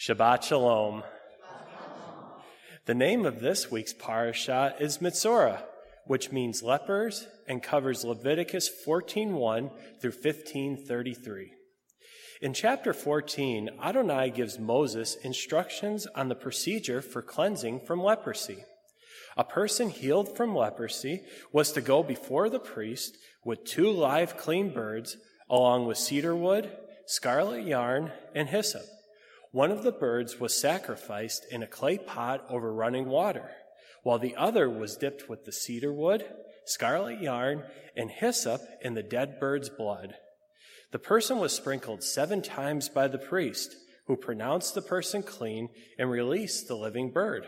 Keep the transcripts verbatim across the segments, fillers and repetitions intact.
Shabbat Shalom. The name of this week's parasha is Mitzorah, which means lepers and covers Leviticus fourteen one through fifteen thirty-three. In chapter fourteen, Adonai gives Moses instructions on the procedure for cleansing from leprosy. A person healed from leprosy was to go before the priest with two live clean birds, along with cedar wood, scarlet yarn, and hyssop. One of the birds was sacrificed in a clay pot over running water, while the other was dipped with the cedar wood, scarlet yarn, and hyssop in the dead bird's blood. The person was sprinkled seven times by the priest, who pronounced the person clean and released the living bird.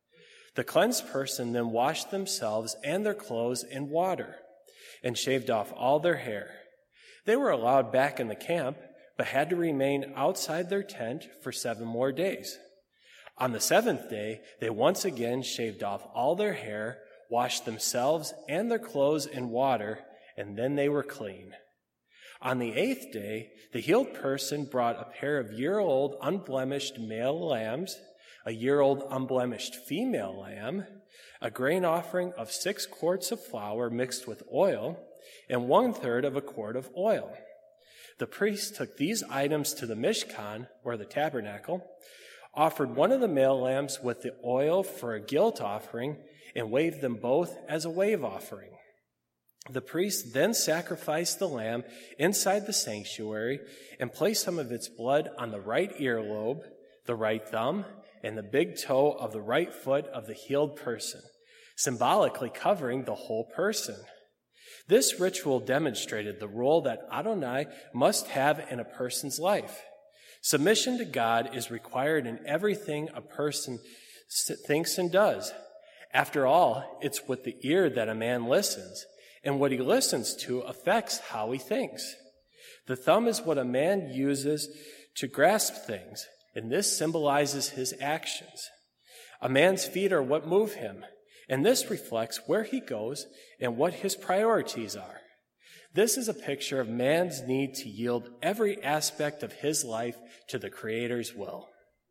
The cleansed person then washed themselves and their clothes in water and shaved off all their hair. They were allowed back in the camp, but had to remain outside their tent for seven more days. On the seventh day, they once again shaved off all their hair, washed themselves and their clothes in water, and then they were clean. On the eighth day, the healed person brought a pair of year-old unblemished male lambs, a year-old unblemished female lamb, a grain offering of six quarts of flour mixed with oil, and one-third of a quart of oil. The priest took these items to the Mishkan, or the tabernacle, offered one of the male lambs with the oil for a guilt offering, and waved them both as a wave offering. The priest then sacrificed the lamb inside the sanctuary and placed some of its blood on the right earlobe, the right thumb, and the big toe of the right foot of the healed person, symbolically covering the whole person. This ritual demonstrated the role that Adonai must have in a person's life. Submission to God is required in everything a person thinks and does. After all, it's with the ear that a man listens, and what he listens to affects how he thinks. The thumb is what a man uses to grasp things, and this symbolizes his actions. A man's feet are what move him, and this reflects where he goes and what his priorities are. This is a picture of man's need to yield every aspect of his life to the Creator's will.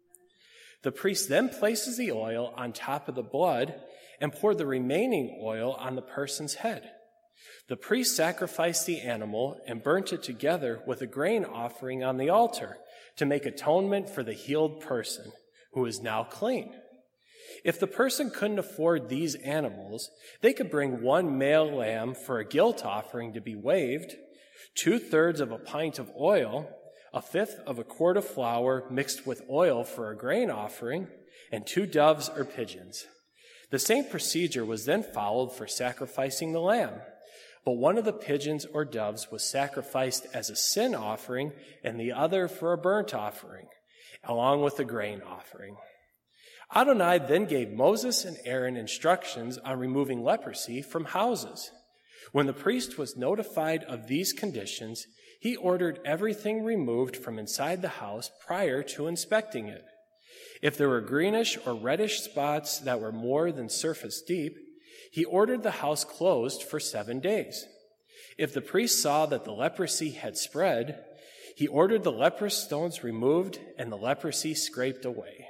The priest then places the oil on top of the blood and poured the remaining oil on the person's head. The priest sacrificed the animal and burnt it together with a grain offering on the altar to make atonement for the healed person, who is now clean. If the person couldn't afford these animals, they could bring one male lamb for a guilt offering to be waved, two-thirds of a pint of oil, a fifth of a quart of flour mixed with oil for a grain offering, and two doves or pigeons. The same procedure was then followed for sacrificing the lamb, but one of the pigeons or doves was sacrificed as a sin offering and the other for a burnt offering, along with a grain offering. Adonai then gave Moses and Aaron instructions on removing leprosy from houses. When the priest was notified of these conditions, he ordered everything removed from inside the house prior to inspecting it. If there were greenish or reddish spots that were more than surface deep, he ordered the house closed for seven days. If the priest saw that the leprosy had spread, he ordered the leprous stones removed and the leprosy scraped away.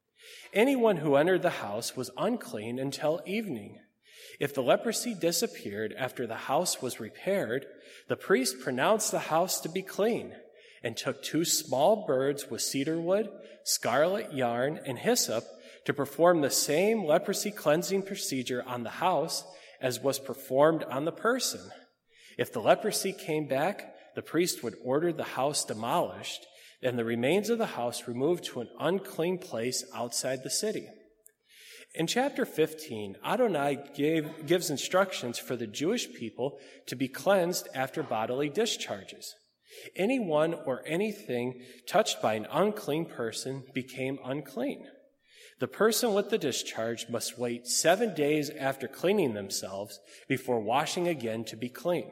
Anyone who entered the house was unclean until evening. If the leprosy disappeared after the house was repaired, the priest pronounced the house to be clean and took two small birds with cedar wood, scarlet yarn, and hyssop to perform the same leprosy cleansing procedure on the house as was performed on the person. If the leprosy came back, the priest would order the house demolished and the remains of the house removed to an unclean place outside the city. In chapter fifteen, Adonai gave, gives instructions for the Jewish people to be cleansed after bodily discharges. Anyone or anything touched by an unclean person became unclean. The person with the discharge must wait seven days after cleaning themselves before washing again to be clean.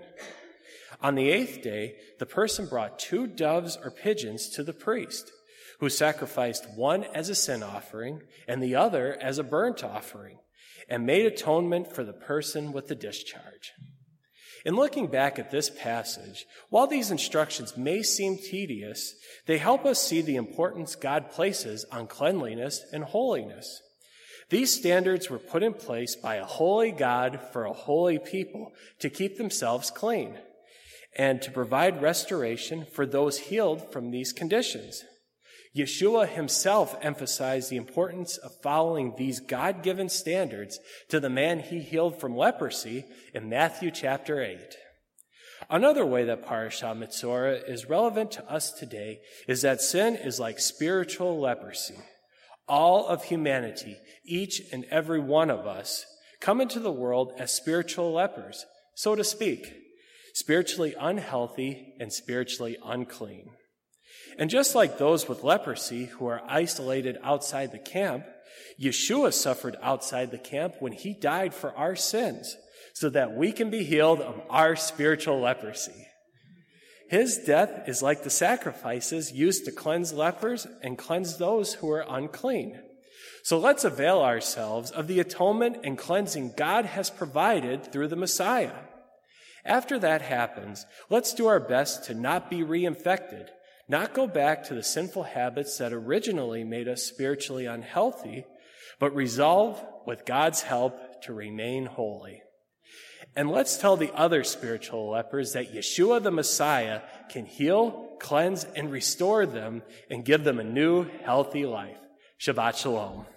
On the eighth day, the person brought two doves or pigeons to the priest, who sacrificed one as a sin offering and the other as a burnt offering, and made atonement for the person with the discharge. In looking back at this passage, while these instructions may seem tedious, they help us see the importance God places on cleanliness and holiness. These standards were put in place by a holy God for a holy people to keep themselves clean and to provide restoration for those healed from these conditions. Yeshua himself emphasized the importance of following these God-given standards to the man he healed from leprosy in Matthew chapter eight. Another way that Parashat Metzora is relevant to us today is that sin is like spiritual leprosy. All of humanity, each and every one of us, come into the world as spiritual lepers, so to speak, spiritually unhealthy and spiritually unclean. And just like those with leprosy who are isolated outside the camp, Yeshua suffered outside the camp when he died for our sins, so that we can be healed of our spiritual leprosy. His death is like the sacrifices used to cleanse lepers and cleanse those who are unclean. So let's avail ourselves of the atonement and cleansing God has provided through the Messiah. After that happens, let's do our best to not be reinfected, not go back to the sinful habits that originally made us spiritually unhealthy, but resolve, with God's help, to remain holy. And let's tell the other spiritual lepers that Yeshua the Messiah can heal, cleanse, and restore them and give them a new, healthy life. Shabbat Shalom.